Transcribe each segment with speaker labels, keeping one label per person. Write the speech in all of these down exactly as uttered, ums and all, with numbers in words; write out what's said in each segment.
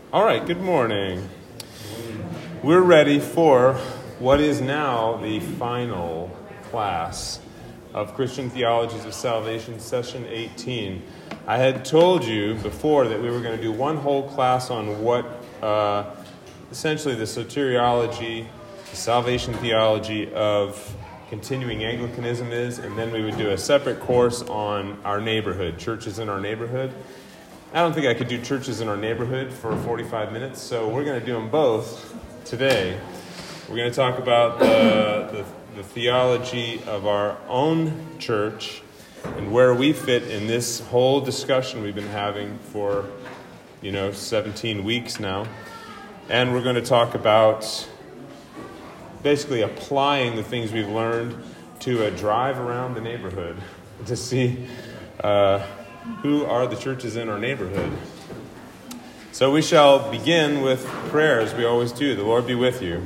Speaker 1: All right, good morning. We're ready for what is now the final class of Christian Theologies of Salvation, session eighteen. I had told you before that we were going to do one whole class on what uh, essentially the soteriology, the salvation theology of continuing Anglicanism is, and then we would do a separate course on our neighborhood, churches in our neighborhood. I don't think I could do churches in our neighborhood for forty-five minutes, so we're going to do them both today. We're going to talk about the, the, the theology of our own church and where we fit in this whole discussion we've been having for, you know, seventeen weeks now. And we're going to talk about basically applying the things we've learned to a drive around the neighborhood to see uh, who are the churches in our neighborhood. So we shall begin with prayer, as we always do. The Lord be with you.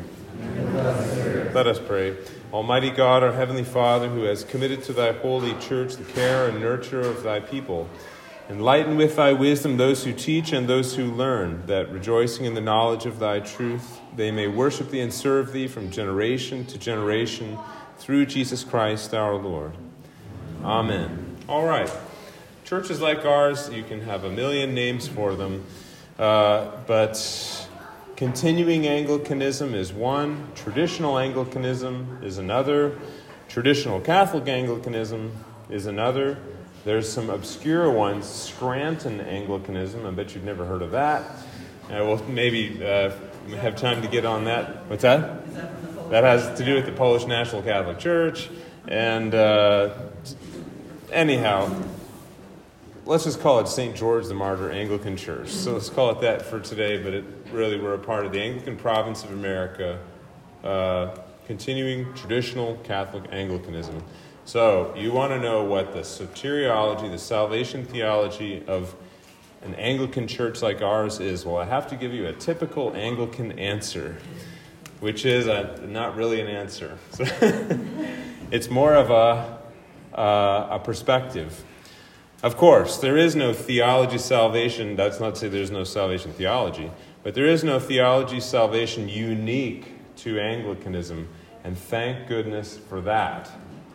Speaker 1: Let us pray. Almighty God, our Heavenly Father, who has committed to thy holy church the care and nurture of thy people, enlighten with thy wisdom those who teach and those who learn, that rejoicing in the knowledge of thy truth, they may worship thee and serve thee from generation to generation through Jesus Christ our Lord. Amen. All right. Churches like ours, you can have a million names for them, uh, but continuing Anglicanism is one, traditional Anglicanism is another, traditional Catholic Anglicanism is another. There's some obscure ones, Scranton Anglicanism. I bet you've never heard of that. Uh, we'll maybe uh, have time to get on that. What's that? That has to do with the Polish National Catholic Church. And uh, anyhow, let's just call it Saint George the Martyr Anglican Church. So let's call it that for today, but it really we're a part of the Anglican province of America, uh, continuing traditional Catholic Anglicanism. So you want to know what the soteriology, the salvation theology of an Anglican church like ours is. Well, I have to give you a typical Anglican answer, which is a, not really an answer. So it's more of a, uh, a perspective. Of course, there is no theology salvation. That's not to say there's no salvation theology, but there is no theology salvation unique to Anglicanism, and thank goodness for that.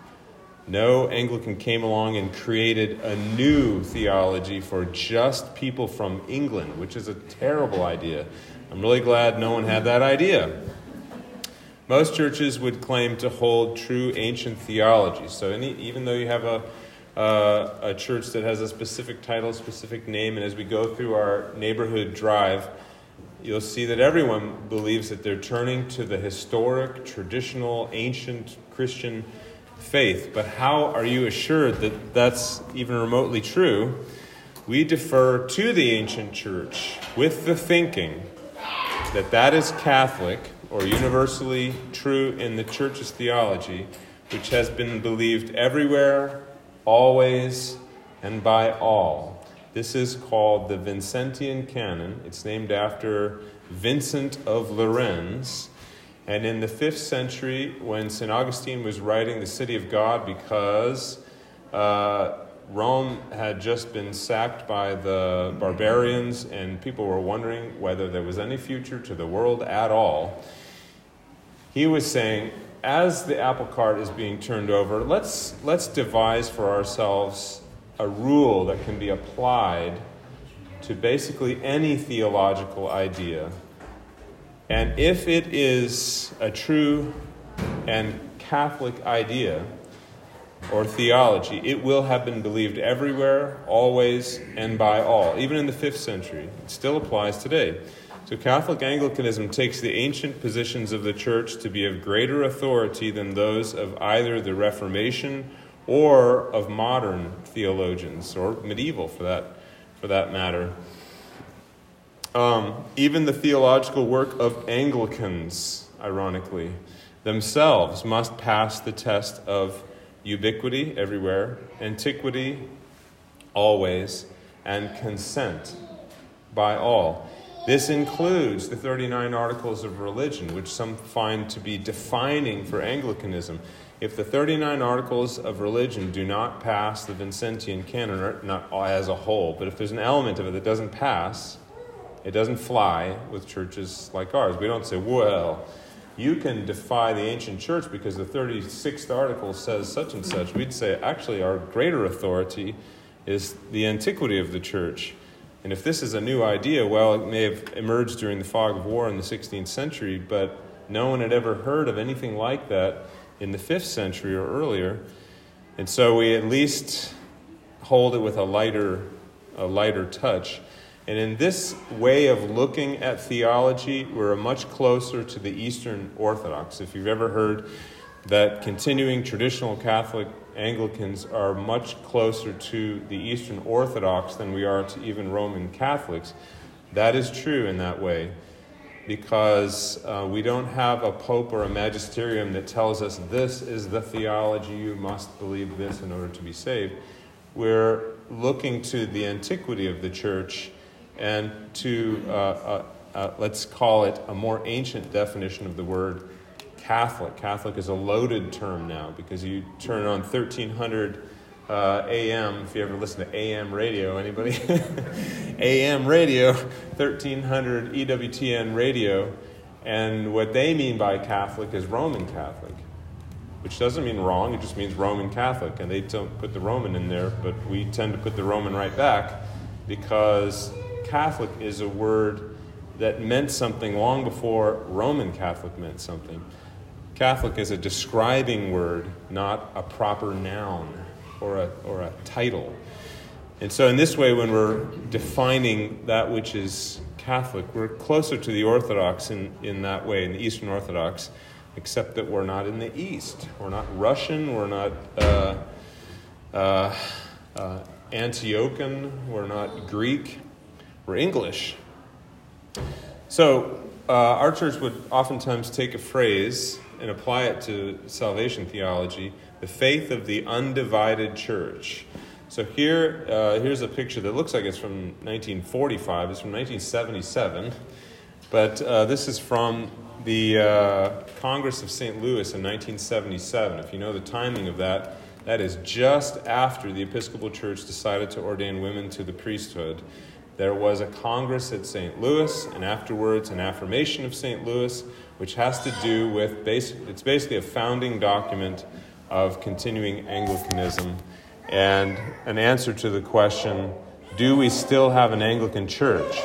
Speaker 1: No Anglican came along and created a new theology for just people from England, which is a terrible idea. I'm really glad no one had that idea. Most churches would claim to hold true ancient theology. So any, even though you have a, uh, a church that has a specific title, specific name, and as we go through our neighborhood drive, you'll see that everyone believes that they're turning to the historic, traditional, ancient Christian faith. But how are you assured that that's even remotely true? We defer to the ancient church with the thinking that that is Catholic or universally true in the church's theology, which has been believed everywhere, always, and by all. This is called the Vincentian Canon. It's named after Vincent of Lérins. And in the fifth century, when Saint Augustine was writing the City of God, because uh, Rome had just been sacked by the barbarians and people were wondering whether there was any future to the world at all, he was saying, as the apple cart is being turned over, let's, let's devise for ourselves a rule that can be applied to basically any theological idea. And if it is a true and Catholic idea or theology, it will have been believed everywhere, always, and by all. Even in the fifth century, it still applies today. So Catholic Anglicanism takes the ancient positions of the church to be of greater authority than those of either the Reformation or of modern theologians, or medieval for that, for that matter. Um, even the theological work of Anglicans, ironically, themselves must pass the test of ubiquity everywhere, antiquity always, and consent by all. This includes the thirty-nine Articles of Religion, which some find to be defining for Anglicanism. If the thirty-nine Articles of Religion do not pass the Vincentian Canon, not as a whole, but if there's an element of it that doesn't pass, It doesn't fly with churches like ours. We don't say, well, you can defy the ancient church because the thirty-sixth article says such and such. We'd say, actually, our greater authority is the antiquity of the church. And if this is a new idea, well, it may have emerged during the fog of war in the sixteenth century, but no one had ever heard of anything like that in the fifth century or earlier. And so we at least hold it with a lighter, a lighter touch. And in this way of looking at theology, we're much closer to the Eastern Orthodox. If you've ever heard that continuing traditional Catholic Anglicans are much closer to the Eastern Orthodox than we are to even Roman Catholics, that is true in that way, because uh, we don't have a pope or a magisterium that tells us this is the theology, you must believe this in order to be saved. We're looking to the antiquity of the church and to, uh, uh, uh, let's call it a more ancient definition of the word Catholic. Catholic is a loaded term now because you turn on thirteen hundred uh, A M, if you ever listen to A M radio, anybody? A M radio, thirteen hundred E W T N radio, and what they mean by Catholic is Roman Catholic, which doesn't mean wrong, it just means Roman Catholic, and they don't put the Roman in there, but we tend to put the Roman right back because Catholic is a word that meant something long before Roman Catholic meant something. Catholic is a describing word, not a proper noun or a or a title. And so in this way, when we're defining that which is Catholic, we're closer to the Orthodox in, in that way, in the Eastern Orthodox, except that we're not in the East. We're not Russian, we're not uh, uh, uh, Antiochian, we're not Greek. We're English. So uh, our church would oftentimes take a phrase and apply it to salvation theology, the faith of the undivided church. So here, uh, here's a picture that looks like it's from nineteen forty-five. It's from nineteen seventy-seven. But uh, this is from the uh, Congress of Saint Louis in nineteen seventy-seven. If you know the timing of that, that is just after the Episcopal Church decided to ordain women to the priesthood. There was a Congress at Saint Louis, and afterwards an affirmation of Saint Louis, which has to do with, basic, it's basically a founding document of continuing Anglicanism, and an answer to the question, do we still have an Anglican church?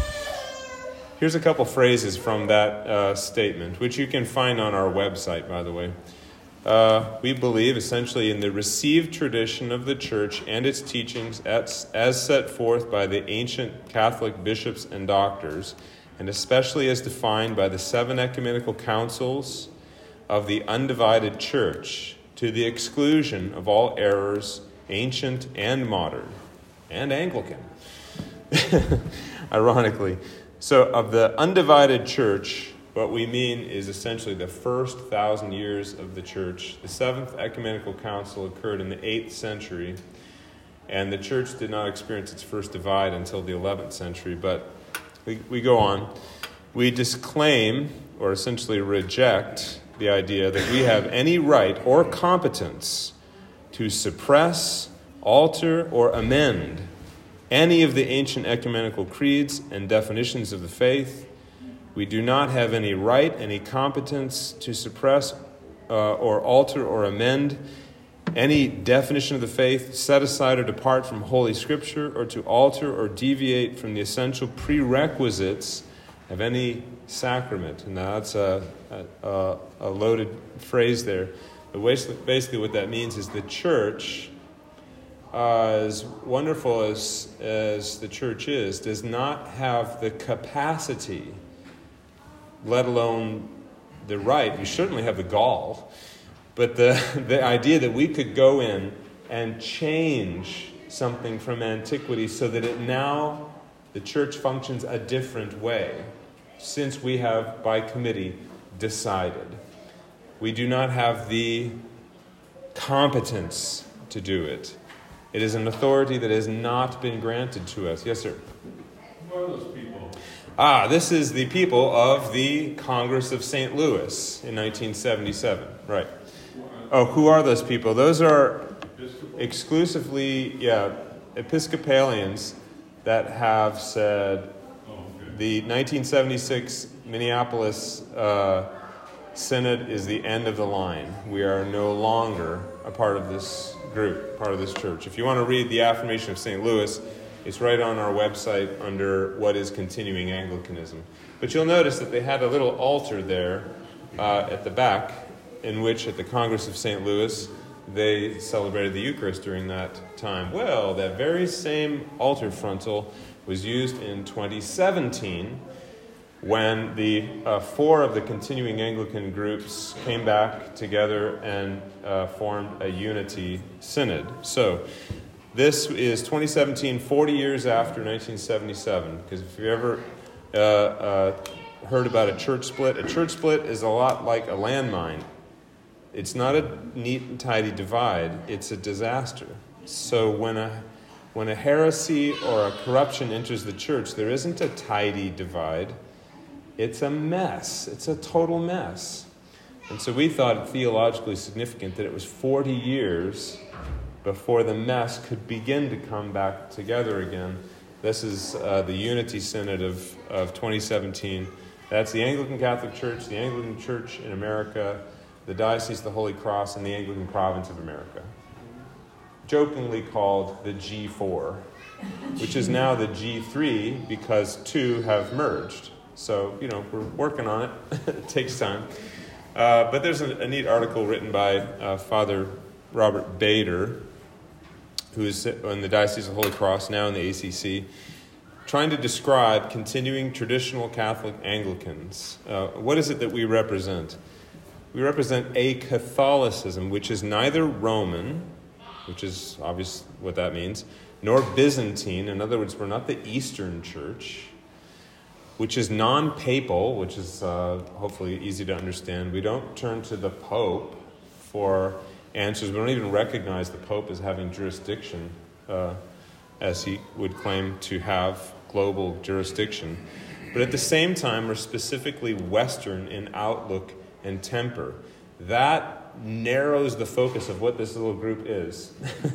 Speaker 1: Here's a couple phrases from that uh, statement, which you can find on our website, by the way. Uh, we believe essentially in the received tradition of the church and its teachings as, as set forth by the ancient Catholic bishops and doctors, and especially as defined by the seven ecumenical councils of the undivided church, to the exclusion of all errors, ancient and modern, and Anglican, ironically. So of the undivided church, what we mean is essentially the first thousand years of the church. The seventh ecumenical council occurred in the eighth century, and the church did not experience its first divide until the eleventh century. But we, we go on. We disclaim, or essentially reject, the idea that we have any right or competence to suppress, alter, or amend any of the ancient ecumenical creeds and definitions of the faith. We do not have any right, any competence to suppress uh, or alter or amend any definition of the faith, set aside or depart from Holy Scripture, or to alter or deviate from the essential prerequisites of any sacrament. And that's a, a, a loaded phrase there. But basically what that means is the church, uh, as wonderful as, as the church is, does not have the capacity, let alone the right. We certainly have the gall, but the, the idea that we could go in and change something from antiquity so that it now, the church functions a different way, since we have, by committee, decided. We do not have the competence to do it. It is an authority that has not been granted to us. Yes, sir?
Speaker 2: Who are those people?
Speaker 1: Ah, this is the people of the Congress of Saint Louis in nineteen seventy-seven. Right. Oh, who are those people? Those are exclusively, yeah, Episcopalians that have said,
Speaker 2: Oh, okay.
Speaker 1: The nineteen seventy-six Minneapolis uh, Synod is the end of the line. We are no longer a part of this group, part of this church. If you want to read the affirmation of Saint Louis, it's right on our website under what is continuing Anglicanism. But you'll notice that they had a little altar there uh, at the back, in which at the Congress of Saint Louis, they celebrated the Eucharist during that time. Well, that very same altar frontal was used in twenty seventeen when the uh, four of the continuing Anglican groups came back together and uh, formed a unity synod. So this is twenty seventeen, forty years after nineteen seventy-seven, because if you ever uh, uh, heard about a church split, a church split is a lot like a landmine. It's not a neat and tidy divide, it's a disaster. So when a when a heresy or a corruption enters the church, there isn't a tidy divide. It's a mess. It's a total mess. And so we thought it theologically significant that it was forty years before the mess could begin to come back together again. This is uh, the Unity Synod of, of twenty seventeen. That's the Anglican Catholic Church, the Anglican Church in America, the Diocese of the Holy Cross, and the Anglican Province of America. Jokingly called the G four, which is now the G three because two have merged. So, you know, we're working on it. It takes time. Uh, but there's a, a neat article written by uh, Father Robert Bader, who is in the Diocese of the Holy Cross, now in the A C C, trying to describe continuing traditional Catholic Anglicans. Uh, what is it that we represent? We represent a Catholicism which is neither Roman, which is obvious what that means, nor Byzantine. In other words, we're not the Eastern Church, which is non-papal, which is uh, hopefully easy to understand. We don't turn to the Pope for answers. We don't even recognize the Pope as having jurisdiction, uh, as he would claim to have global jurisdiction. But at the same time, we're specifically Western in outlook and temper. That narrows the focus of what this little group is.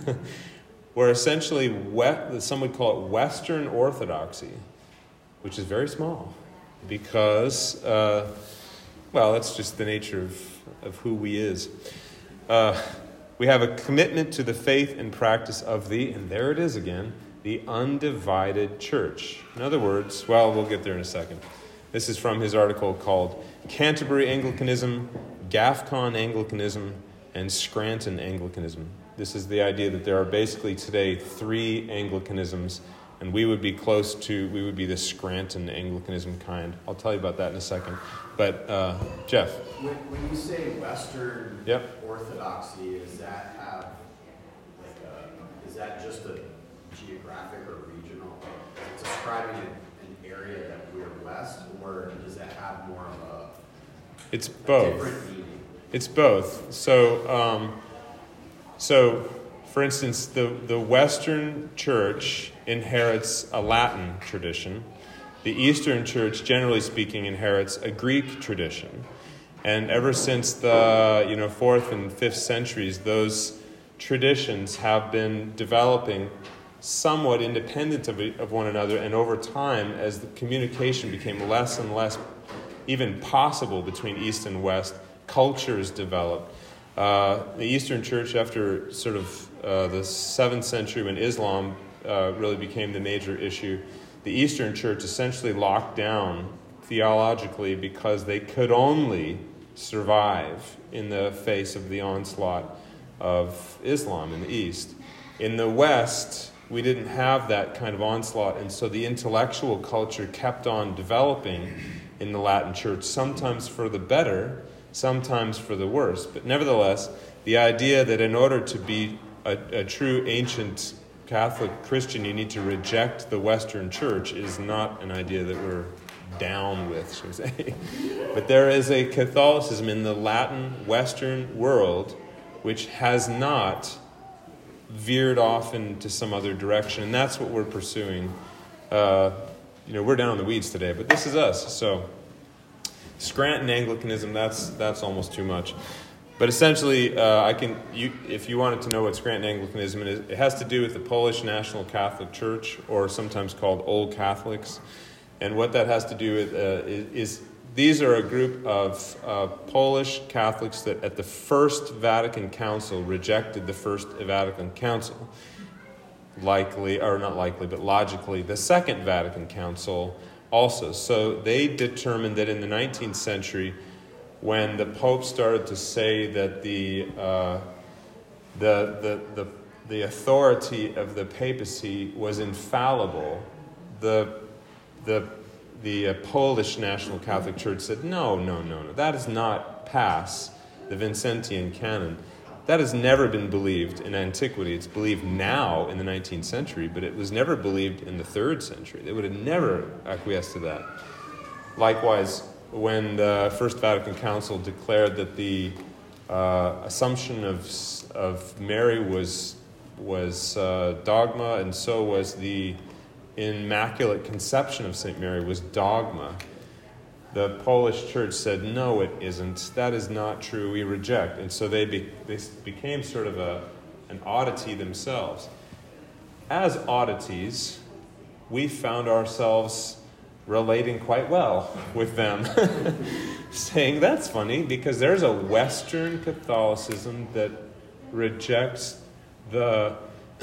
Speaker 1: We're essentially, we- some would call it Western Orthodoxy, which is very small because, uh, well, that's just the nature of, of who we is. Uh, we have a commitment to the faith and practice of the, and there it is again, the undivided church. In other words, well, we'll get there in a second. This is from his article called Canterbury Anglicanism, GAFCON Anglicanism, and Scranton Anglicanism. This is the idea that there are basically today three Anglicanisms, and we would be close to, we would be the Scranton Anglicanism kind. I'll tell you about that in a second. But, uh, Jeff.
Speaker 3: When, when you say Western
Speaker 1: Yep.
Speaker 3: Orthodoxy, does that have, like a, is that just a geographic or regional? Is it describing an, an area that we're West, or does it have more of a,
Speaker 1: It's
Speaker 3: a
Speaker 1: both.
Speaker 3: different meaning?
Speaker 1: It's both. So, um, so for instance, the, the Western Church inherits a Latin tradition. The Eastern Church, generally speaking, inherits a Greek tradition. And ever since the you know fourth and fifth centuries, those traditions have been developing somewhat independent of, of one another. And over time, as the communication became less and less even possible between East and West, cultures developed. Uh, the Eastern Church, after sort of uh, the seventh century when Islam uh, really became the major issue, the Eastern Church essentially locked down theologically because they could only survive in the face of the onslaught of Islam in the East. In the West, we didn't have that kind of onslaught, and so the intellectual culture kept on developing in the Latin Church, sometimes for the better, sometimes for the worse. But nevertheless, the idea that in order to be a, a true ancient Catholic Christian, you need to reject the Western Church is not an idea that we're down with, shall we say. But there is a Catholicism in the Latin Western world which has not veered off into some other direction, and that's what we're pursuing. Uh, you know, we're down in the weeds today, but this is us. So, Scranton Anglicanism, that's that's almost too much. But essentially, uh, I can, you, if you wanted to know what Scranton Anglicanism is, it has to do with the Polish National Catholic Church, or sometimes called Old Catholics. And what that has to do with uh, is, is these are a group of uh, Polish Catholics that at the First Vatican Council rejected the First Vatican Council. Likely, or not likely, but logically, the Second Vatican Council also. So they determined that in the nineteenth century, when the Pope started to say that the uh, the, the the the authority of the papacy was infallible, the the the uh, Polish National Catholic Church said, no, no, no, no, that does not pass the Vincentian canon. That has never been believed in antiquity. It's believed now in the nineteenth century, but it was never believed in the third century. They would have never acquiesced to that. Likewise, when the First Vatican Council declared that the uh, assumption of of Mary was was uh, dogma, and so was the Immaculate Conception of Saint Mary was dogma, the Polish Church said, no, it isn't. That is not true. We reject. And so they, be, they became sort of a, an oddity themselves. As oddities, we found ourselves relating quite well with them, saying, that's funny, because there's a Western Catholicism that rejects the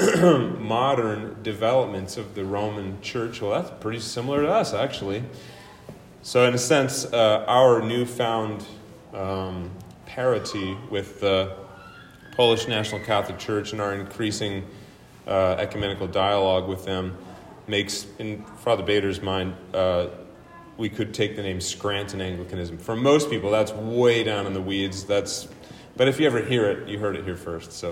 Speaker 1: modern developments of the Roman Church. Well, that's pretty similar to us, actually. So in a sense, uh, our newfound um, parity with the Polish National Catholic Church and our increasing uh, ecumenical dialogue with them makes, in Father Bader's mind, uh, we could take the name Scranton Anglicanism. For most people, that's way down in the weeds. That's, but if you ever hear it, you heard it here first. So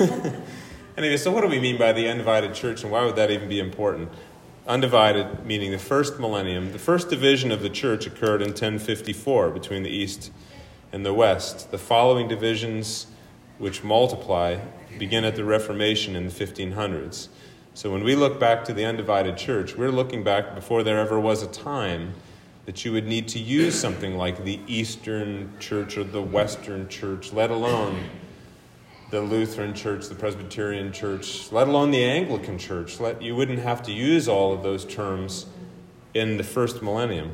Speaker 1: anyway, so what do we mean by the undivided church, and why would that even be important? Undivided, meaning the first millennium. The first division of the church occurred in ten fifty-four between the East and the West. The following divisions, which multiply, begin at the Reformation in the fifteen hundreds. So when we look back to the undivided church, we're looking back before there ever was a time that you would need to use something like the Eastern Church or the Western Church, let alone the Lutheran Church, the Presbyterian Church, let alone the Anglican Church. Let, you wouldn't have to use all of those terms in the first millennium.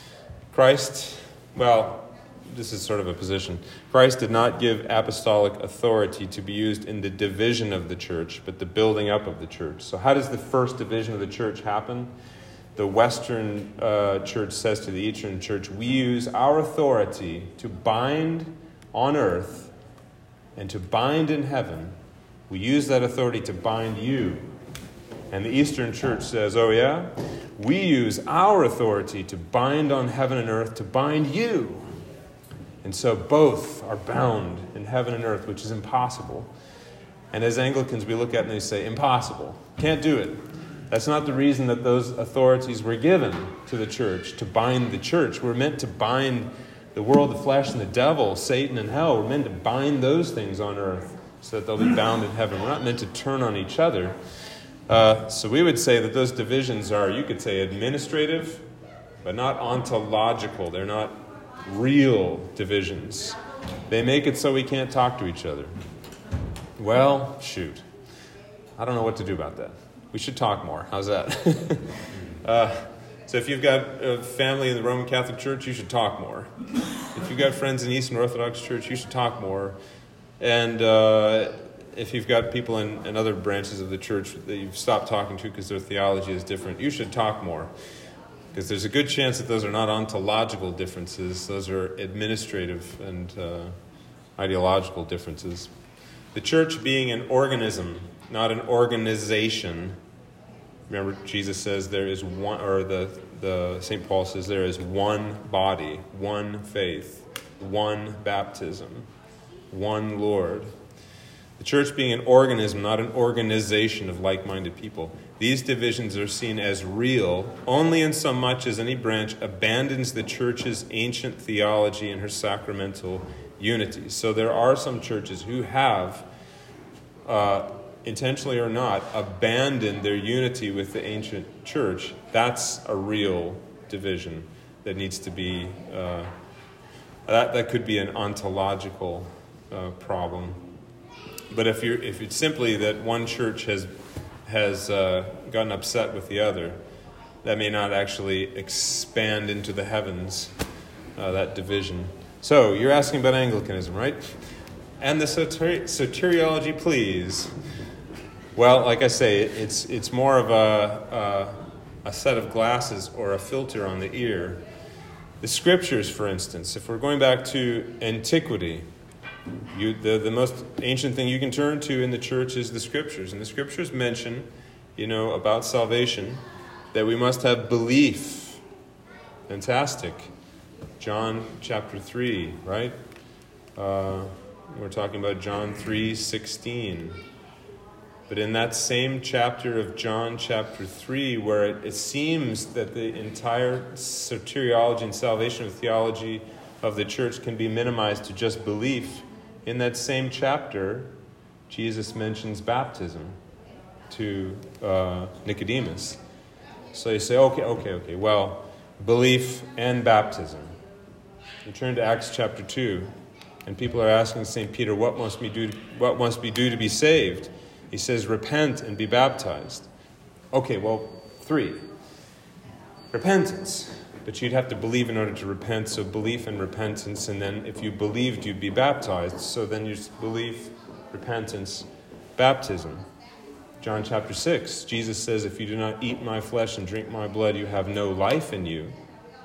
Speaker 1: Christ, well, this is sort of a position. Christ did not give apostolic authority to be used in the division of the church, but the building up of the church. So how does the first division of the church happen? The Western uh, church says to the Eastern church, we use our authority to bind on earth and to bind in heaven. We use that authority to bind you. And the Eastern Church says, oh yeah? We use our authority to bind on heaven and earth to bind you. And so both are bound in heaven and earth, which is impossible. And as Anglicans, we look at it and they say, impossible. Can't do it. That's not the reason that those authorities were given to the church, to bind the church. We're meant to bind the world, the flesh, and the devil, Satan and hell. We're meant to bind those things on earth so that they'll be bound in heaven. We're not meant to turn on each other. Uh, so we would say that those divisions are, you could say, administrative, but not ontological. They're not real divisions. They make it so we can't talk to each other. Well, shoot. I don't know what to do about that. We should talk more. How's that? uh, So if you've got a family in the Roman Catholic Church, you should talk more. If you've got friends in the Eastern Orthodox Church, you should talk more. And uh, if you've got people in, in other branches of the church that you've stopped talking to because their theology is different, you should talk more. Because there's a good chance that those are not ontological differences. Those are administrative and uh, ideological differences. The church being an organism, not an organization. Remember, Jesus says there is one, or the, the Saint Paul says there is one body, one faith, one baptism, one Lord. The church being an organism, not an organization of like-minded people. These divisions are seen as real only in so much as any branch abandons the church's ancient theology and her sacramental unity. So there are some churches who have uh, intentionally or not, abandon their unity with the ancient church. That's a real division that needs to be, uh, that, that could be an ontological uh, problem. But if you're, if it's simply that one church has, has uh, gotten upset with the other, that may not actually expand into the heavens, uh, that division. So, you're asking about Anglicanism, right? And the soter- soteriology, please. Well, like I say, it's it's more of a, a a set of glasses or a filter on the ear. The scriptures, for instance, if we're going back to antiquity, you, the, the most ancient thing you can turn to in the church is the scriptures. And the scriptures mention, you know, about salvation, that we must have belief. Fantastic. John chapter three, right? Uh, we're talking about John three sixteen. But in that same chapter of John chapter three, where it, it seems that the entire soteriology and salvation of theology of the church can be minimized to just belief, in that same chapter, Jesus mentions baptism to uh, Nicodemus. So you say, okay, okay, okay, well, belief and baptism. You turn to Acts chapter two, and people are asking Saint Peter, what must we do, what must we do to be saved? He says, repent and be baptized. Okay, well, three. Repentance. But you'd have to believe in order to repent, so belief and repentance, and then if you believed, you'd be baptized. So then you belief, repentance, baptism. John chapter six, Jesus says, if you do not eat my flesh and drink my blood, you have no life in you.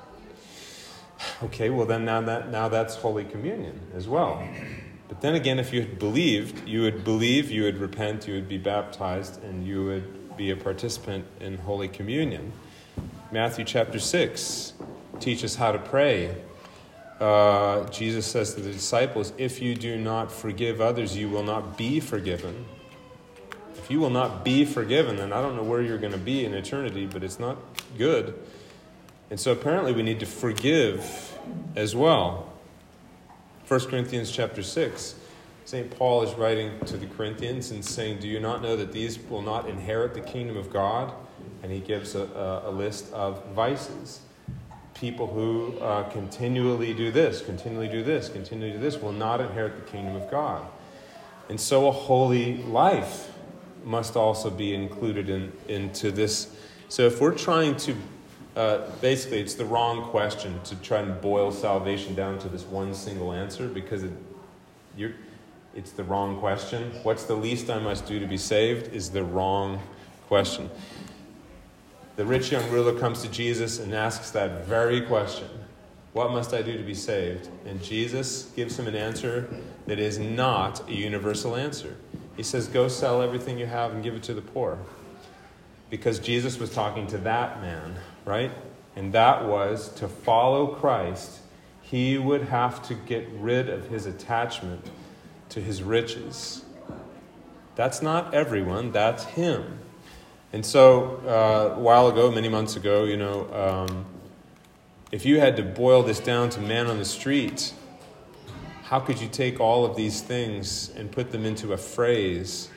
Speaker 1: Okay, well then now that now that's Holy Communion as well. But then again, if you had believed, you would believe, you would repent, you would be baptized, and you would be a participant in Holy Communion. Matthew chapter six teaches how to pray. Uh, Jesus says to the disciples, if you do not forgive others, you will not be forgiven. If you will not be forgiven, then I don't know where you're going to be in eternity, but it's not good. And so apparently we need to forgive as well. First Corinthians chapter six, Saint Paul is writing to the Corinthians and saying, do you not know that these will not inherit the kingdom of God? And he gives a, a, a list of vices. People who uh, continually do this, continually do this, continually do this, will not inherit the kingdom of God. And so a holy life must also be included in into this. So if we're trying to Uh, basically, it's the wrong question to try and boil salvation down to this one single answer, because it, you're, it's the wrong question. What's the least I must do to be saved is the wrong question. The rich young ruler comes to Jesus and asks that very question. What must I do to be saved? And Jesus gives him an answer that is not a universal answer. He says, go sell everything you have and give it to the poor. Because Jesus was talking to that man, right? And that was, to follow Christ, he would have to get rid of his attachment to his riches. That's not everyone, that's him. And so, uh, a while ago, many months ago, you know, um, if you had to boil this down to man on the street, how could you take all of these things and put them into a phrase?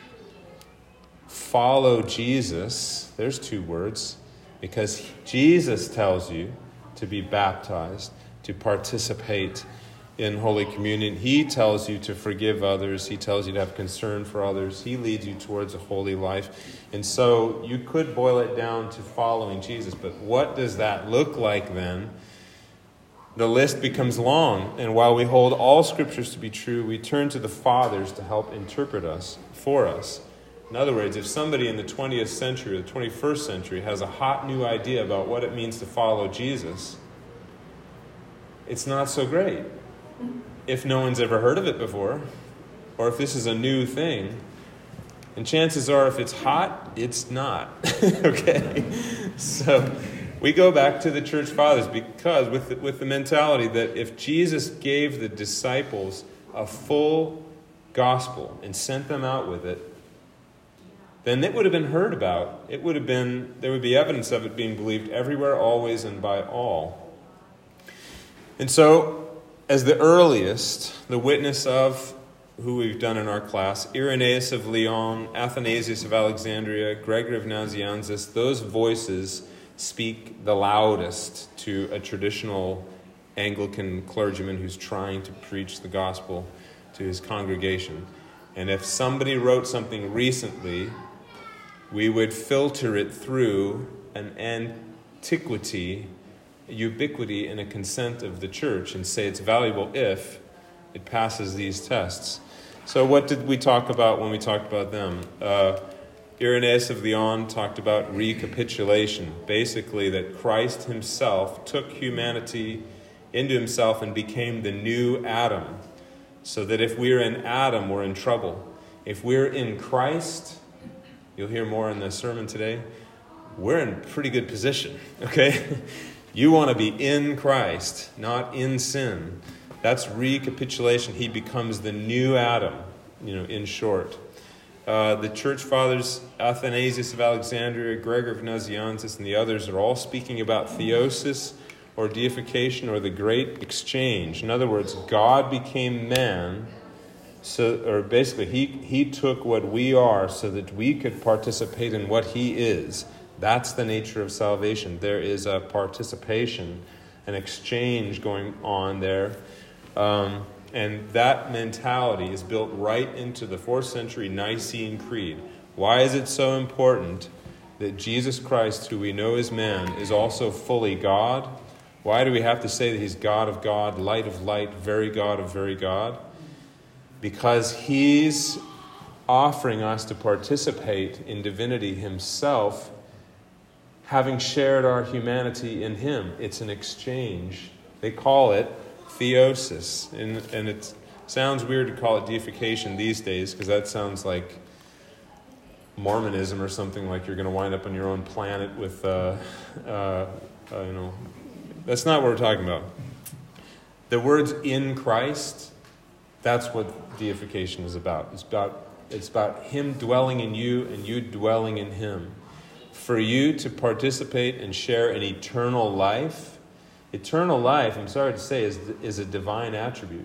Speaker 1: Follow Jesus, there's two words, because Jesus tells you to be baptized, to participate in Holy Communion. He tells you to forgive others. He tells you to have concern for others. He leads you towards a holy life. And so you could boil it down to following Jesus. But what does that look like then? The list becomes long. And while we hold all scriptures to be true, we turn to the fathers to help interpret us for us. In other words, if somebody in the twentieth century or the twenty-first century has a hot new idea about what it means to follow Jesus, it's not so great. If no one's ever heard of it before, or if this is a new thing, and chances are if it's hot, it's not. Okay? So we go back to the church fathers because with the, with the mentality that if Jesus gave the disciples a full gospel and sent them out with it, then it would have been heard about. It would have been, there would be evidence of it being believed everywhere, always, and by all. And so, as the earliest, the witness of who we've done in our class, Irenaeus of Lyon, Athanasius of Alexandria, Gregory of Nazianzus, those voices speak the loudest to a traditional Anglican clergyman who's trying to preach the gospel to his congregation. And if somebody wrote something recently, we would filter it through and, and antiquity, ubiquity, and a consent of the church, and say it's valuable if it passes these tests. So what did we talk about when we talked about them? Uh, Irenaeus of Lyon talked about recapitulation, basically that Christ himself took humanity into himself and became the new Adam, so that if we're in Adam, we're in trouble. If we're in Christ, you'll hear more in the sermon today, we're in pretty good position, okay? You want to be in Christ, not in sin. That's recapitulation. He becomes the new Adam, you know, in short. Uh, the church fathers, Athanasius of Alexandria, Gregor of Nazianzus, and the others are all speaking about theosis or deification or the great exchange. In other words, God became man, so, or basically he, he took what we are so that we could participate in what he is. That's the nature of salvation. There is a participation, an exchange going on there. Um, and that mentality is built right into the fourth century Nicene Creed. Why is it so important that Jesus Christ, who we know is man, is also fully God? Why do we have to say that he's God of God, light of light, very God of very God? Because he's offering us to participate in divinity himself, having shared our humanity in him. It's an exchange. They call it theosis. And, and it sounds weird to call it deification these days, because that sounds like Mormonism or something, like you're going to wind up on your own planet with, uh, uh, uh, you know, that's not what we're talking about. The words in Christ, that's what deification is about. It's about, it's about him dwelling in you and you dwelling in him. For you to participate and share an eternal life, eternal life, I'm sorry to say, is, is a divine attribute.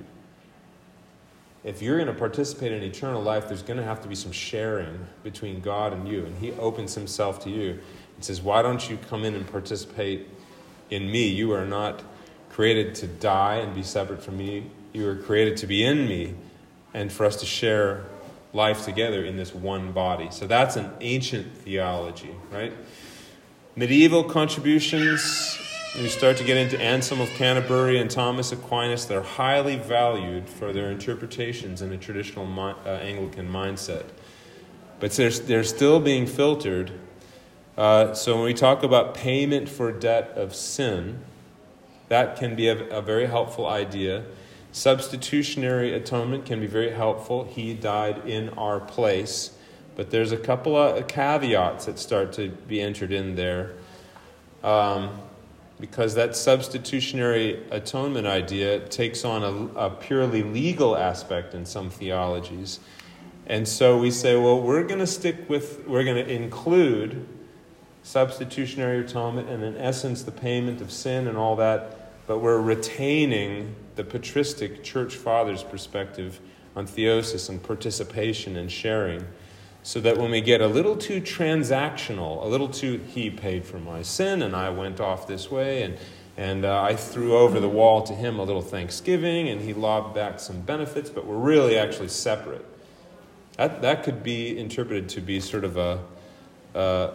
Speaker 1: If you're going to participate in eternal life, there's going to have to be some sharing between God and you. And he opens himself to you and says, why don't you come in and participate in me? You are not created to die and be separate from me. You are created to be in me and for us to share life together in this one body. So that's an ancient theology, right? Medieval contributions, when you start to get into Anselm of Canterbury and Thomas Aquinas, they're highly valued for their interpretations in a traditional uh, Anglican mindset. But they're, they're still being filtered. Uh, so when we talk about payment for debt of sin, that can be a, a very helpful idea. Substitutionary atonement can be very helpful. He died in our place. But there's a couple of caveats that start to be entered in there. Um, because that substitutionary atonement idea takes on a, a purely legal aspect in some theologies. And so we say, well, we're going to stick with, we're going to include substitutionary atonement and in essence the payment of sin and all that, but we're retaining the patristic church fathers' perspective on theosis and participation and sharing, so that when we get a little too transactional, a little too, he paid for my sin and I went off this way and, and uh, I threw over the wall to him a little thanksgiving and he lobbed back some benefits, but we're really actually separate. That, that could be interpreted to be sort of a, uh,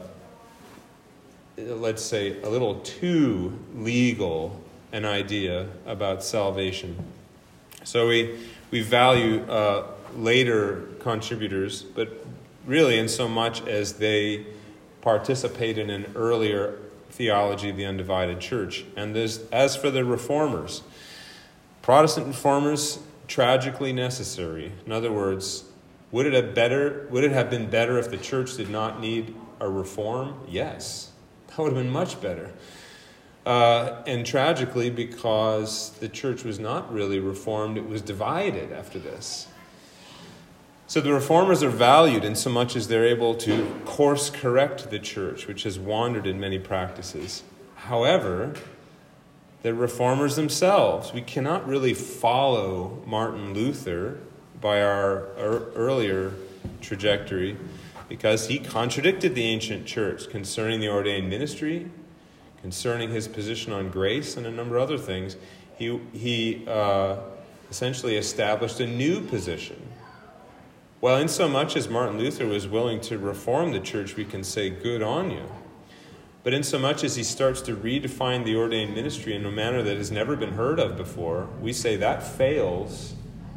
Speaker 1: let's say, a little too legal an idea about salvation. So we, we value uh, later contributors, but really in so much as they participate in an earlier theology of the undivided church. And as for the reformers, Protestant reformers, tragically necessary. In other words, would it have better? Would it have been better if the church did not need a reform? Yes, that would have been much better. Uh, and tragically, because the church was not really reformed, it was divided after this. So the reformers are valued in so much as they're able to course correct the church, which has wandered in many practices. However, the reformers themselves, we cannot really follow Martin Luther by our earlier trajectory, because he contradicted the ancient church concerning the ordained ministry, concerning his position on grace, and a number of other things. He, he uh, essentially established a new position. Well, in so much as Martin Luther was willing to reform the church, we can say, good on you. But insomuch as he starts to redefine the ordained ministry in a manner that has never been heard of before, we say that fails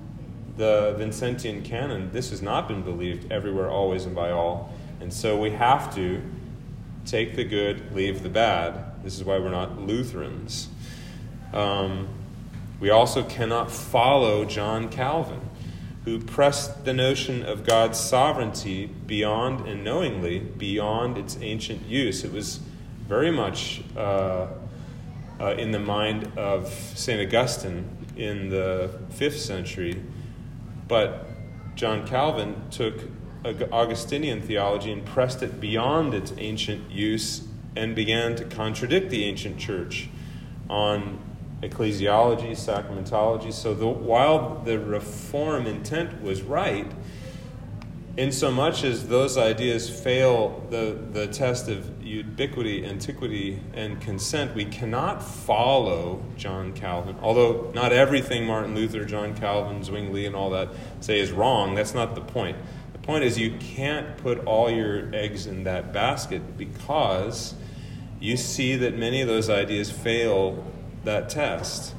Speaker 1: the Vincentian canon. This has not been believed everywhere, always, and by all. And so we have to take the good, leave the bad. This is why we're not Lutherans. Um, we also cannot follow John Calvin, who pressed the notion of God's sovereignty beyond, and knowingly, beyond its ancient use. It was very much uh, uh, in the mind of Saint Augustine in the fifth century, but John Calvin took Augustinian theology and pressed it beyond its ancient use and began to contradict the ancient church on ecclesiology, sacramentology. So the, while the reform intent was right, in so much as those ideas fail the, the test of ubiquity, antiquity, and consent, we cannot follow John Calvin. Although not everything Martin Luther, John Calvin, Zwingli, and all that say is wrong, that's not the point. The point is you can't put all your eggs in that basket because you see that many of those ideas fail that test.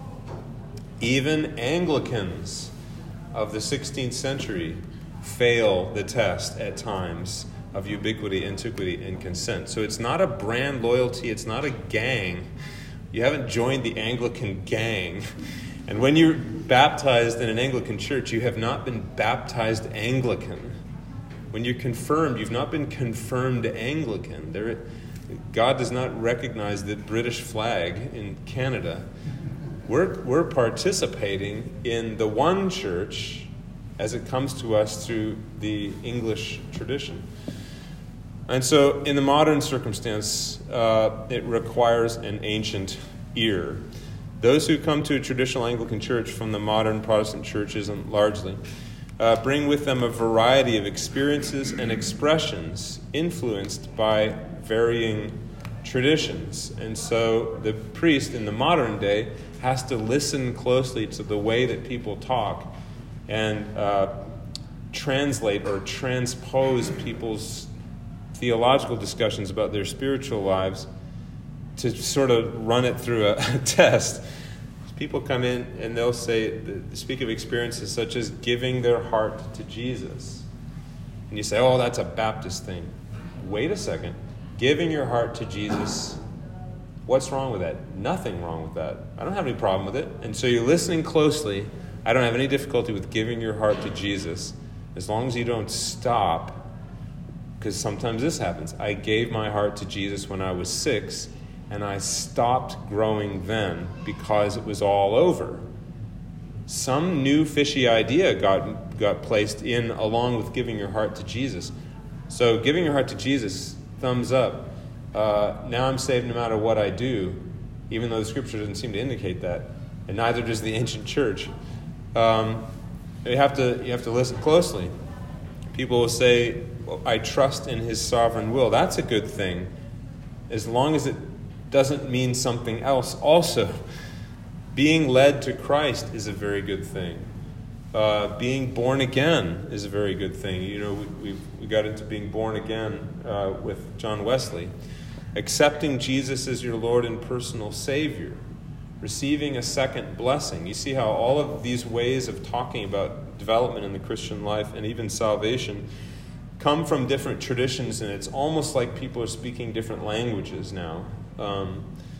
Speaker 1: Even Anglicans of the sixteenth century fail the test at times of ubiquity, antiquity, and consent. So it's not a brand loyalty, it's not a gang. You haven't joined the Anglican gang. And when you're baptized in an Anglican church, you have not been baptized Anglican. When you're confirmed, you've not been confirmed Anglican. There, God does not recognize the British flag in Canada. We're, we're participating in the one church as it comes to us through the English tradition. And so in the modern circumstance, uh, it requires an ancient ear. Those who come to a traditional Anglican church from the modern Protestant churches, and largely, uh, bring with them a variety of experiences and expressions influenced by varying traditions. And so the priest in the modern day has to listen closely to the way that people talk and uh, translate or transpose people's theological discussions about their spiritual lives to sort of run it through a, a test. People come in and they'll say, speak of experiences such as giving their heart to Jesus. And you say, oh, that's a Baptist thing. Wait a second. Giving your heart to Jesus, what's wrong with that? Nothing wrong with that. I don't have any problem with it. And so you're listening closely. I don't have any difficulty with giving your heart to Jesus as long as you don't stop, because sometimes this happens. I gave my heart to Jesus when I was six, and I stopped growing then because it was all over. Some new fishy idea got, got placed in along with giving your heart to Jesus. So giving your heart to Jesus, thumbs up. Uh, now I'm saved no matter what I do, even though the Scripture doesn't seem to indicate that, and neither does the ancient church. Um, you have to you have to listen closely. People will say, well, I trust in his sovereign will. That's a good thing, as long as it doesn't mean something else also. Being led to Christ is a very good thing. Uh, being born again is a very good thing. You know, we we, we got into being born again uh, with John Wesley. Accepting Jesus as your Lord and personal Savior. Receiving a second blessing. You see how all of these ways of talking about development in the Christian life and even salvation come from different traditions, and it's almost like people are speaking different languages now. Um,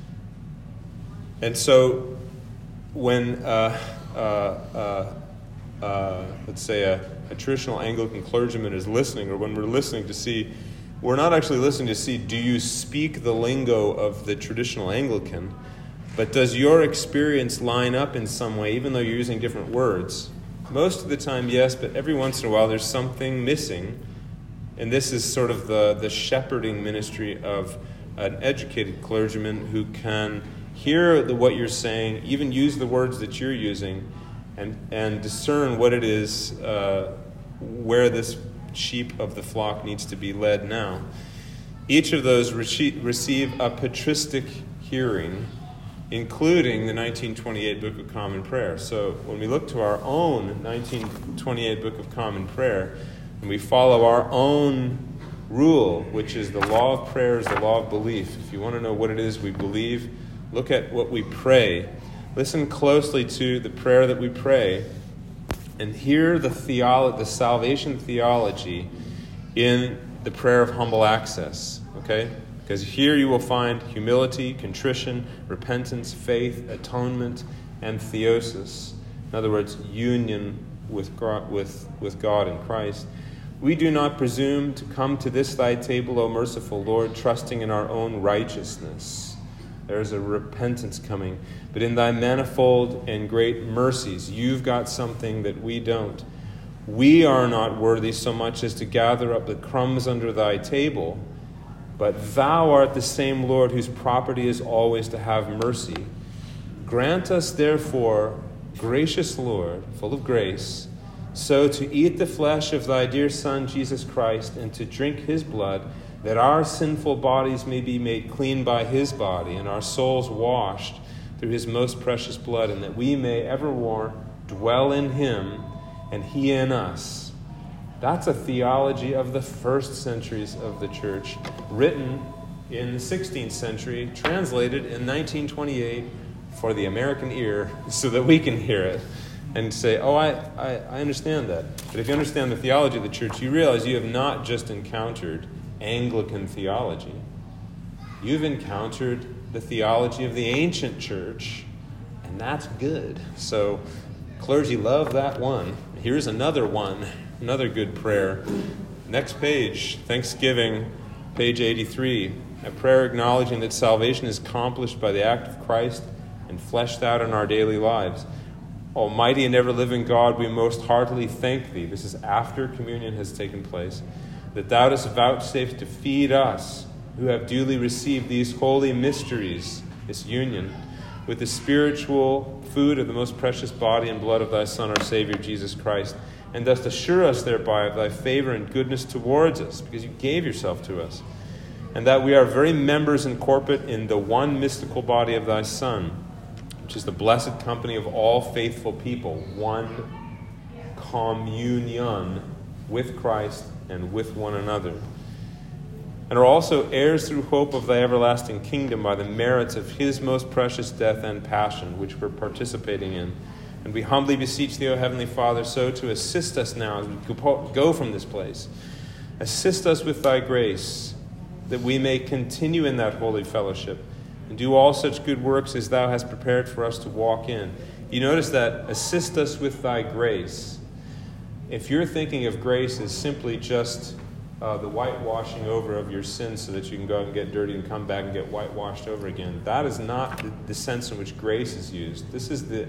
Speaker 1: and so when, uh, uh, uh, uh, let's say, a, a traditional Anglican clergyman is listening, or when we're listening to see, we're not actually listening to see, do you speak the lingo of the traditional Anglican? But does your experience line up in some way, even though you're using different words? Most of the time, yes, but every once in a while there's something missing. And this is sort of the, the shepherding ministry of an educated clergyman who can hear the, what you're saying, even use the words that you're using, and, and discern what it is, uh, where this sheep of the flock needs to be led now. Each of those re- receive a patristic hearing, including the nineteen twenty-eight Book of Common Prayer. So when we look to our own nineteen twenty-eight Book of Common Prayer, and we follow our own rule, which is the law of prayer, is the law of belief. If you want to know what it is we believe, look at what we pray. Listen closely to the prayer that we pray, and hear the theolo- the salvation theology in the prayer of humble access. Okay? Because here you will find humility, contrition, repentance, faith, atonement, and theosis. In other words, union with God, with, with God in Christ. We do not presume to come to this thy table, O merciful Lord, trusting in our own righteousness. There is a repentance coming. But in thy manifold and great mercies, you've got something that we don't. We are not worthy so much as to gather up the crumbs under thy table, but thou art the same Lord whose property is always to have mercy. Grant us, therefore, gracious Lord, full of grace, so to eat the flesh of thy dear Son, Jesus Christ, and to drink his blood, that our sinful bodies may be made clean by his body, and our souls washed through his most precious blood, and that we may evermore dwell in him, and he in us. That's a theology of the first centuries of the church, written in the sixteenth century, translated in nineteen twenty-eight for the American ear, so that we can hear it and say, oh, I, I, I understand that. But if you understand the theology of the church, you realize you have not just encountered Anglican theology. You've encountered the theology of the ancient church, and that's good. So clergy love that one. Here's another one, another good prayer. Next page, Thanksgiving, page eighty-three. A prayer acknowledging that salvation is accomplished by the act of Christ and fleshed out in our daily lives. Almighty and ever-living God, we most heartily thank thee. This is after communion has taken place, that thou dost vouchsafe to feed us, who have duly received these holy mysteries, this union, with the spiritual food of the most precious body and blood of thy Son, our Savior, Jesus Christ, and dost assure us thereby of thy favor and goodness towards us, because you gave yourself to us, and that we are very members incorporate in the one mystical body of thy Son, which is the blessed company of all faithful people, one communion with Christ and with one another, and are also heirs through hope of thy everlasting kingdom by the merits of his most precious death and passion, which we're participating in. And we humbly beseech thee, O Heavenly Father, so to assist us now as we go from this place. Assist us with thy grace, that we may continue in that holy fellowship, and do all such good works as thou hast prepared for us to walk in. You notice that, assist us with thy grace. If you're thinking of grace as simply just uh, the whitewashing over of your sins so that you can go out and get dirty and come back and get whitewashed over again, that is not the, the sense in which grace is used. This is the,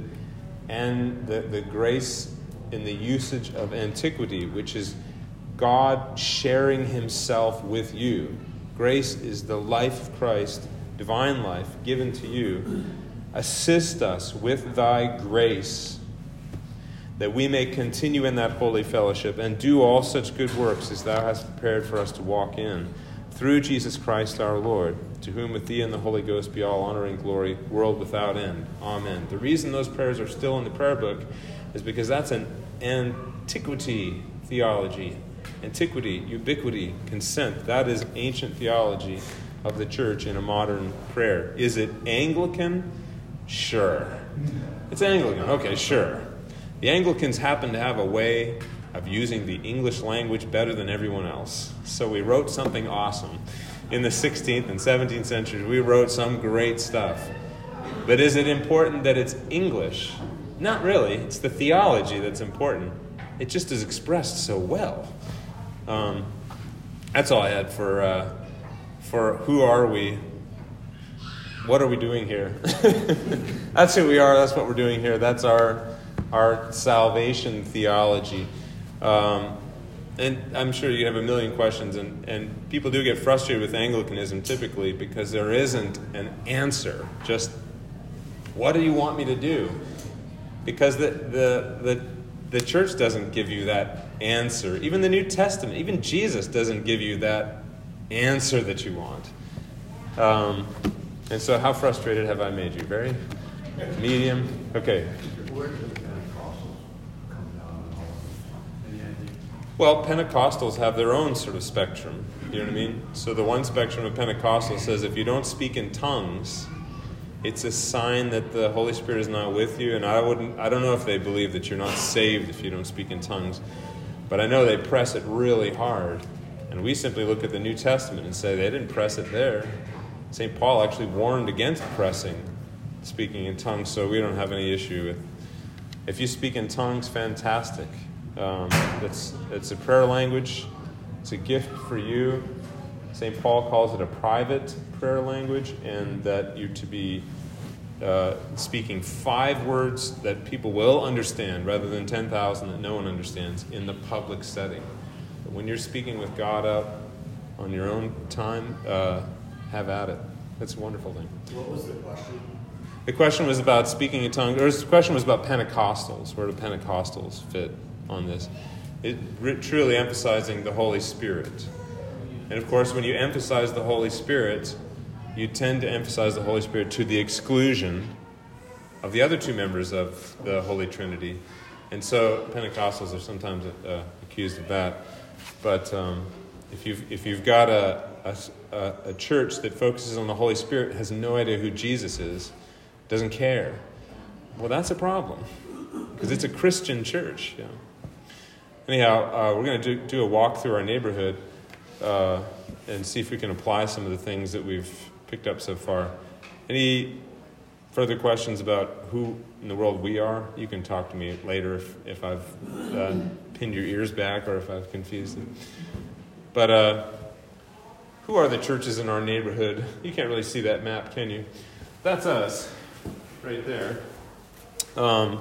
Speaker 1: and the, the grace in the usage of antiquity, which is God sharing himself with you. Grace is the life of Christ, divine life given to you. Assist us with thy grace, that we may continue in that holy fellowship and do all such good works as thou hast prepared for us to walk in, through Jesus Christ our Lord, to whom with thee and the Holy Ghost be all honor and glory, world without end. Amen. The reason those prayers are still in the prayer book is because that's an antiquity theology. Antiquity, ubiquity, consent. That is ancient theology of the church in a modern prayer. Is it Anglican? Sure. It's Anglican. Okay, sure. The Anglicans happen to have a way of using the English language better than everyone else. So we wrote something awesome. In the sixteenth and seventeenth centuries, we wrote some great stuff. But is it important that it's English? Not really. It's the theology that's important. It just is expressed so well. Um, that's all I had for uh, for who are we? What are we doing here? That's who we are. That's what we're doing here. That's our our salvation theology. Um, and I'm sure you have a million questions, and, and people do get frustrated with Anglicanism typically because there isn't an answer. Just, what do you want me to do? Because the the the, the church doesn't give you that answer. Even the New Testament, even Jesus doesn't give you that answer that you want. Um, and so how frustrated have I made you? Very? Medium? Okay.
Speaker 2: Where did the Pentecostals come down and all of this? Any idea?
Speaker 1: Well, Pentecostals have their own sort of spectrum. You know what I mean? So the one spectrum of Pentecostal says if you don't speak in tongues, it's a sign that the Holy Spirit is not with you. And I wouldn't. I don't know if they believe that you're not saved if you don't speak in tongues. But I know they press it really hard. And we simply look at the New Testament and say they didn't press it there. Saint Paul actually warned against pressing speaking in tongues, so we don't have any issue with. If you speak in tongues, fantastic. Um, it's, it's a prayer language. It's a gift for you. Saint Paul calls it a private prayer language, and that you're to be uh, speaking five words that people will understand rather than ten thousand that no one understands in the public setting. But when you're speaking with God out on your own time, uh, have at it. That's a wonderful thing.
Speaker 3: What was the question?
Speaker 1: The question was about speaking in tongues, or the question was about Pentecostals. Where do Pentecostals fit on this? It re- truly emphasizing the Holy Spirit. And of course, when you emphasize the Holy Spirit, you tend to emphasize the Holy Spirit to the exclusion of the other two members of the Holy Trinity. And so Pentecostals are sometimes uh, accused of that. But um, if you've if you've got a, a a church that focuses on the Holy Spirit, has no idea who Jesus is, doesn't care, well, that's a problem, because it's a Christian church. You know. Anyhow, uh, we're going to do, do a walk through our neighborhood uh, and see if we can apply some of the things that we've picked up so far. Any further questions about who in the world we are? You can talk to me later if, if I've uh, pinned your ears back or if I've confused them. But uh, who are the churches in our neighborhood? You can't really see that map, can you? That's us, right there. Um,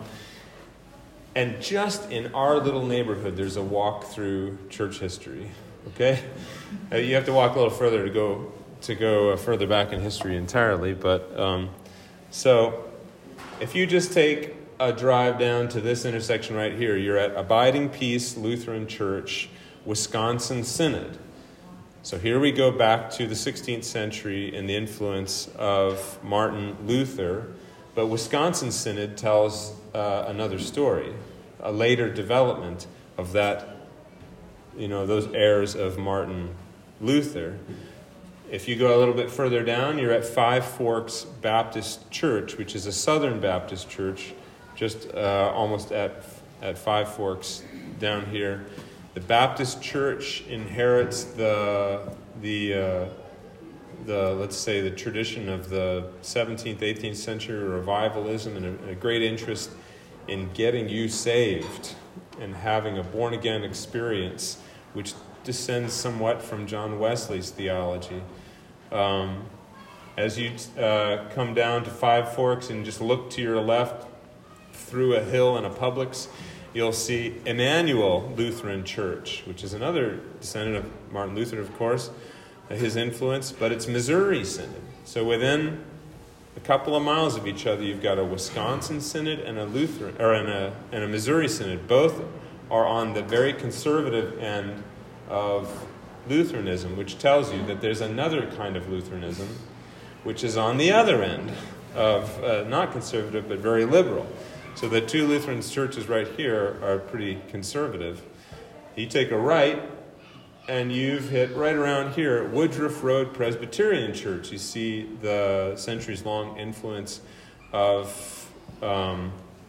Speaker 1: and just in our little neighborhood, there's a walk through church history. Okay, uh, you have to walk a little further to go to go uh, further back in history entirely. But um, so, if you just take a drive down to this intersection right here, you're at Abiding Peace Lutheran Church, Wisconsin Synod. So here we go back to the sixteenth century and the influence of Martin Luther. But Wisconsin Synod tells uh, another story, a later development of that, you know, those heirs of Martin Luther. If you go a little bit further down, you're at Five Forks Baptist Church, which is a Southern Baptist church, just uh, almost at at Five Forks down here. The Baptist Church inherits the the uh, the let's say the tradition of the seventeenth, eighteenth century revivalism, and a, a great interest in getting you saved and having a born again experience, which descends somewhat from John Wesley's theology. Um, as you uh, come down to Five Forks and just look to your left through a hill and a Publix, you'll see Emmanuel Lutheran Church, which is another descendant of Martin Luther, of course, his influence, but it's Missouri Synod. So within a couple of miles of each other, you've got a Wisconsin Synod and a Lutheran, or and a and a Missouri Synod. Both are on the very conservative end of Lutheranism, which tells you that there's another kind of Lutheranism, which is on the other end of uh, not conservative but very liberal. So the two Lutheran churches right here are pretty conservative. You take a right, and you've hit right around here at Woodruff Road Presbyterian Church. You see the centuries-long influence of um,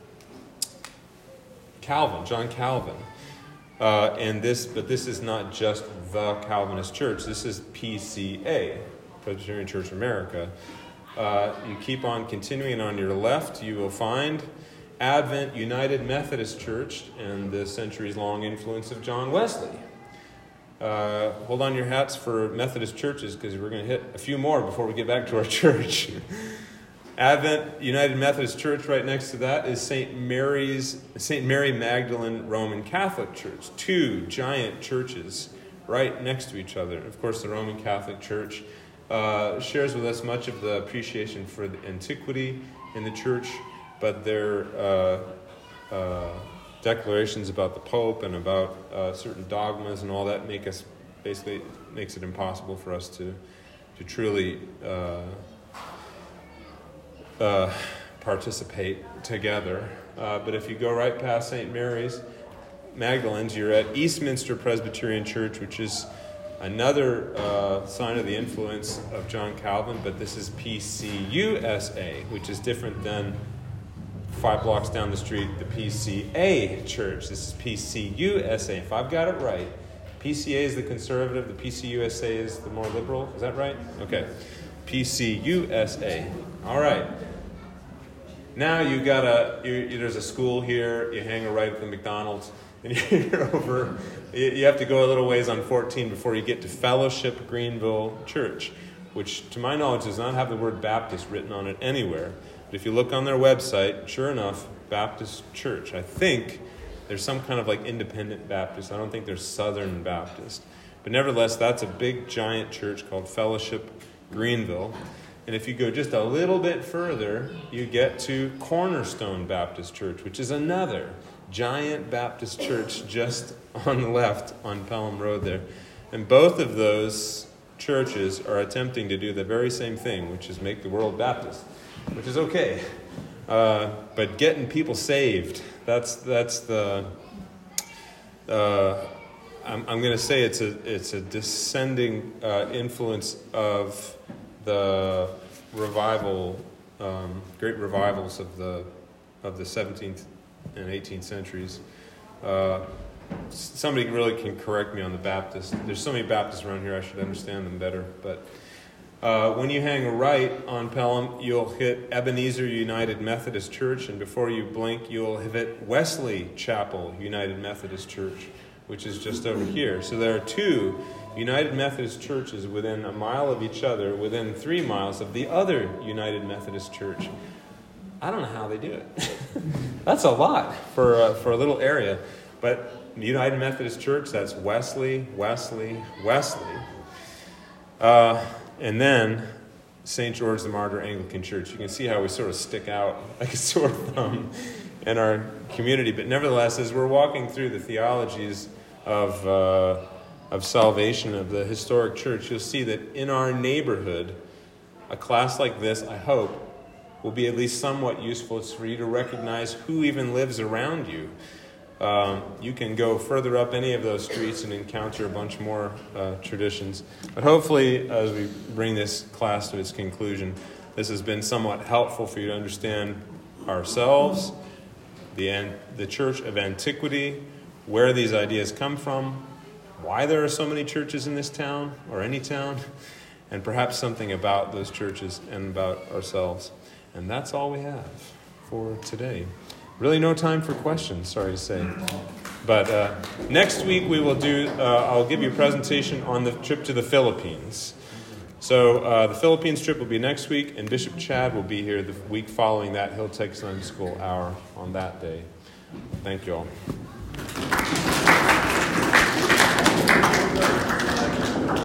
Speaker 1: Calvin, John Calvin. Uh, and this, but this is not just the Calvinist church. This is P C A, Presbyterian Church of America. Uh, you keep on continuing on your left, you will find Advent United Methodist Church and the centuries-long influence of John Wesley. Uh, hold on your hats for Methodist churches, because we're going to hit a few more before we get back to our church. Advent United Methodist Church, right next to that, is Saint Mary's Saint Mary Magdalene Roman Catholic Church. Two giant churches right next to each other. Of course, the Roman Catholic Church uh, shares with us much of the appreciation for the antiquity in the church, but their uh, uh, declarations about the Pope and about uh, certain dogmas and all that make us basically makes it impossible for us to to truly uh, uh, participate together. Uh, but if you go right past Saint Mary's, Magdalenes, you're at Eastminster Presbyterian Church, which is another uh, sign of the influence of John Calvin, but this is P C U S A, which is different than five blocks down the street, the P C A Church. This is P C U S A. If I've got it right, P C A is the conservative, the P C U S A is the more liberal. Is that right? Okay. P C U S A. All right. Now you got a, you, there's a school here, you hang a right at the McDonald's, and you're over, you have to go a little ways on fourteen before you get to Fellowship Greenville Church, which to my knowledge does not have the word Baptist written on it anywhere. But if you look on their website, sure enough, Baptist Church. I think there's some kind of like independent Baptist. I don't think there's Southern Baptist. But nevertheless, that's a big giant church called Fellowship Greenville. And if you go just a little bit further, you get to Cornerstone Baptist Church, which is another giant Baptist church just on the left on Pelham Road there. And both of those churches are attempting to do the very same thing, which is make the world Baptist, which is okay. Uh, but getting people saved, that's that's the... Uh, I'm, I'm going to say it's a it's a descending uh, influence of the revival, um, great revivals of the of the seventeenth and eighteenth centuries. Uh, somebody really can correct me on the Baptist. There's so many Baptists around here, I should understand them better. But uh, when you hang a right on Pelham, you'll hit Ebenezer United Methodist Church, and before you blink, you'll hit Wesley Chapel United Methodist Church, which is just over here. So there are two United Methodist churches within a mile of each other, within three miles of the other United Methodist Church. I don't know how they do it. That's a lot for uh, for a little area. But United Methodist Church, that's Wesley, Wesley, Wesley. Uh, and then Saint George the Martyr Anglican Church. You can see how we sort of stick out like a sore thumb in our community. But nevertheless, as we're walking through the theologies of uh, of salvation of the historic church, you'll see that in our neighborhood, a class like this, I hope, will be at least somewhat useful. It's for you to recognize who even lives around you. Um, you can go further up any of those streets and encounter a bunch more uh, traditions. But hopefully, as we bring this class to its conclusion, this has been somewhat helpful for you to understand ourselves, the an- the church of antiquity, where these ideas come from, why there are so many churches in this town or any town, and perhaps something about those churches and about ourselves. And that's all we have for today. Really no time for questions, sorry to say. But uh, next week we will do, uh, I'll give you a presentation on the trip to the Philippines. So uh, the Philippines trip will be next week, and Bishop Chad will be here the week following that. He'll take Sunday school hour on that day. Thank you all.